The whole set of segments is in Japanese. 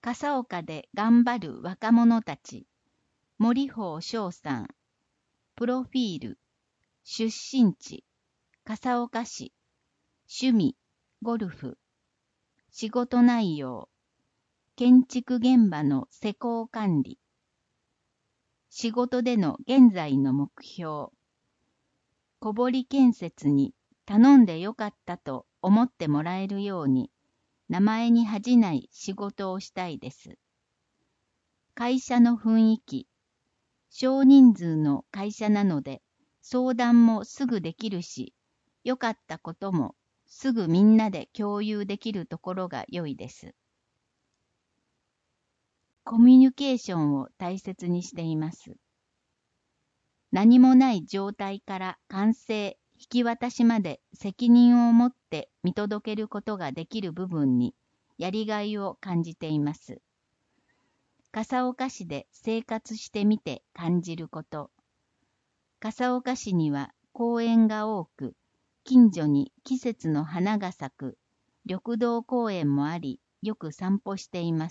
笠岡で頑張る若者たち、森宝翔さん、プロフィール、出身地、笠岡市、趣味、ゴルフ、仕事内容、建築現場の施工管理、仕事での現在の目標、小堀建設に頼んでよかったと思ってもらえるように、名前に恥じない仕事をしたいです。会社の雰囲気、少人数の会社なので、相談もすぐできるし、良かったこともすぐみんなで共有できるところが良いです。コミュニケーションを大切にしています。何もない状態から完成、引き渡しまで責任を持って見届けることができる部分にやりがいを感じています。笠岡市で生活してみて感じること。笠岡市には公園が多く、近所に季節の花が咲く緑道公園もあり、よく散歩しています。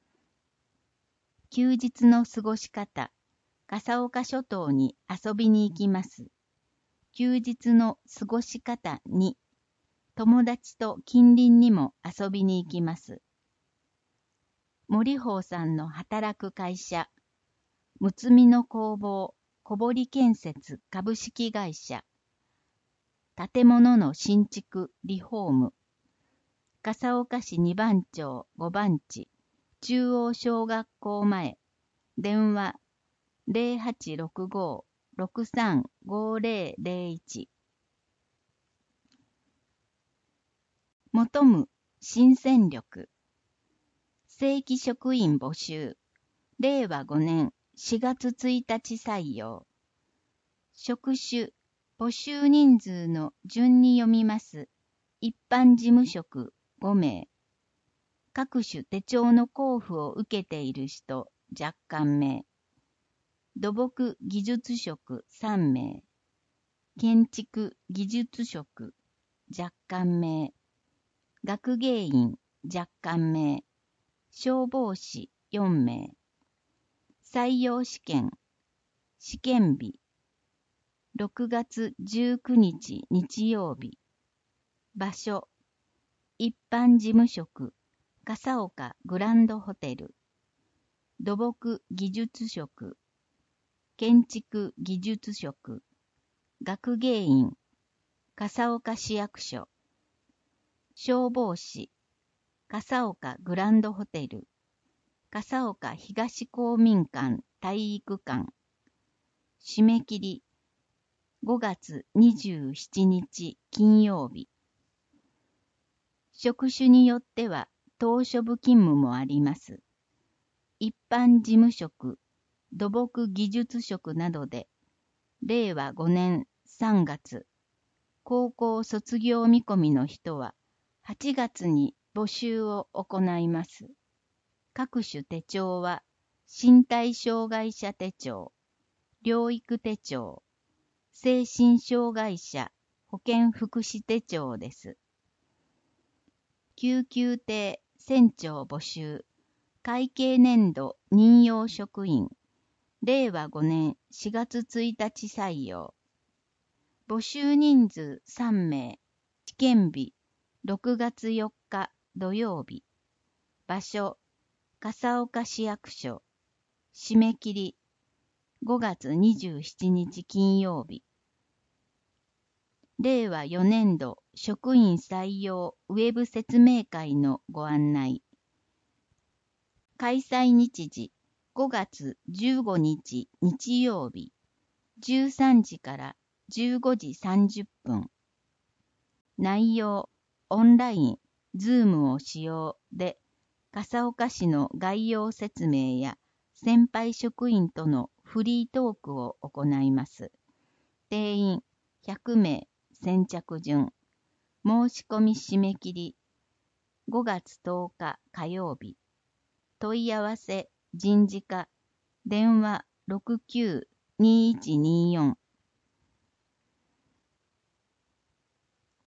休日の過ごし方、笠岡諸島に遊びに行きます。休日の過ごし方に、友達と近隣にも遊びに行きます。森宝さんの働く会社、むつみの工房、小堀建設株式会社、建物の新築、リフォーム、笠岡市2番町5番地、中央小学校前、電話0865-635001。求む新戦力。正規職員募集。令和5年4月1日採用。職種、募集人数の順に読みます。一般事務職5名。各種手帳の交付を受けている人若干名。土木技術職3名。建築技術職若干名。学芸員若干名。消防士4名。採用試験。試験日。6月19日日曜日。場所。一般事務職。笠岡グランドホテル。土木技術職。建築技術職。学芸員。笠岡市役所。消防士。笠岡グランドホテル。笠岡東公民館体育館。締め切り。5月27日金曜日。職種によっては島しょ部勤務もあります。一般事務職、土木技術職などで、令和5年3月、高校卒業見込みの人は8月に募集を行います。各種手帳は、身体障害者手帳、療育手帳、精神障害者保健福祉手帳です。救急艇船長募集、会計年度任用職員、令和5年4月1日採用。募集人数3名、試験日6月4日土曜日。場所、笠岡市役所。締め切り、5月27日金曜日。令和4年度職員採用ウェブ説明会のご案内。開催日時5月15日日曜日13時から15時30分。内容、オンライン、ズームを使用で、笠岡市の概要説明や先輩職員とのフリートークを行います。定員100名。先着順。申し込み締め切り。5月10日火曜日。問い合わせ人事課。電話69-2124